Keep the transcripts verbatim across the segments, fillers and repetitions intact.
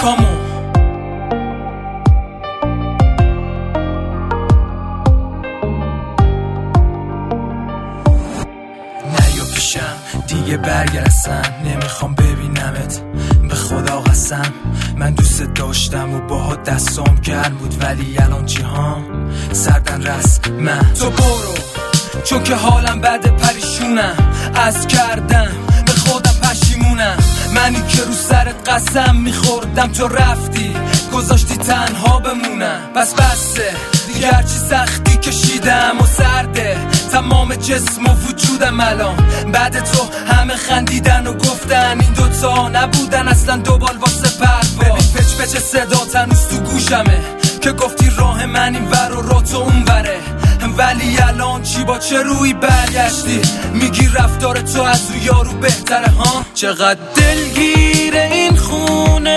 فکامو. نیا پیشم دیگه برگردم، نمیخوام ببینمت، به خدا قسم. من دوست داشتم و باها دستام گرم بود، ولی الان چی ها سردن رس من. تو برو چون که حالم بده، پریشونم از کردم، به خودم پشیمونم. منی که رو سرت قسم میخوردم، تو رفتی گذاشتی تنها بمونم. بس بسته دیگه هرچی سختی کشیدم و سرده تمام جسم و وجودم الان. بعد تو همه خندیدن و گفتن این دوتا نبودن اصلا دوبال واسه پرواز. ببین پچ پچ صدا تنوز تو گوشمه که گفتی راه من این ور و را تو اون وره. ولی الان چی با چه روی برگشتی؟ میگی رفتار تو از او یارو بهتره ها؟ چقدر دلگیر این خونه،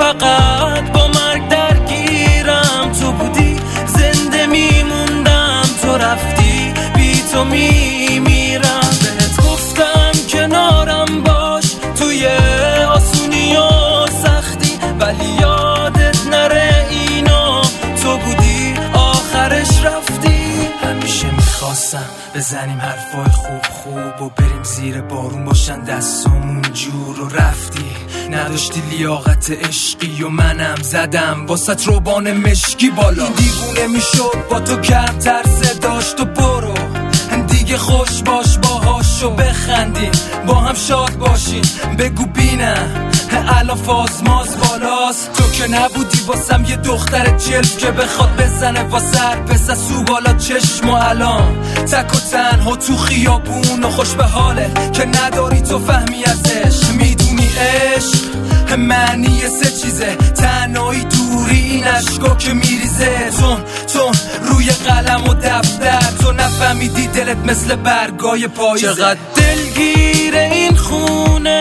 فقط با مرگ درگیرم. تو بودی زنده میموندم، تو رفتی بی تو میمیرم. بهت گفتم کنارم باش توی آسونی و سختی، ولی یادت نره اینو، تو بودی آخرش رفتی. همیشه میخواستم بزنیم حرفای خوب خوب و بریم زیر بارون باشن دستامون جور، و رفتی نداشتی لیاقت عشقی و منم زدم واسط روبان مشکی بالا. این دیوونه میشد با تو کمتر صداش. تو برو دیگه خوش باش باهاشو بخندیم، با هم شاد باشیم. بگو بینم الان فاز ماز بالاست. تو که نبودی واسم یه دختر جلف که بخواد بزنه واسه پس سو بالا چشم. و الان تک و تنها تو خیابون و خوش به حاله که نداری تو فهمی ازش. میدونی عشق معنی سه چیزه، تنهایی، دوری، این عشقا که میریزه تون تون روی قلم و دفتر. تو نفهمیدی دلت مثل برگای پاییزه. چقدر دلگیر این خونه،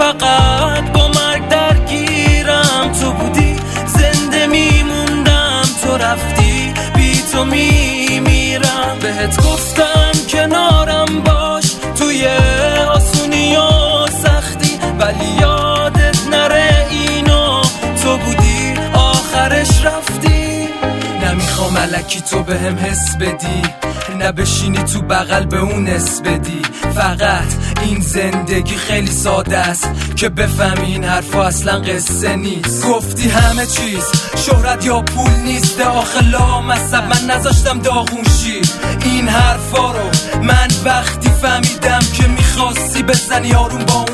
فقط با مرگ درگیرم. تو بودی زنده میموندم، تو رفتی بی تو میمیرم. بهت گفتم کنارم باش توی آسونی و سختی، ولی یادت نره اینو، تو بودی آخرش رفتی. نمیخوام الکی تو بهم حس بدی، نه بشینی تو بغل به اون اس بدی. فقط این زندگی خیلی ساده است که بفهمی این حرفا اصلا قصه نیست. گفتی همه چیز شهرت یا پول نیست، آخه لامصب من نذاشتم داغون شی. این حرفا رو من وقتی فهمیدم که میخواستی بزنی آروم با اون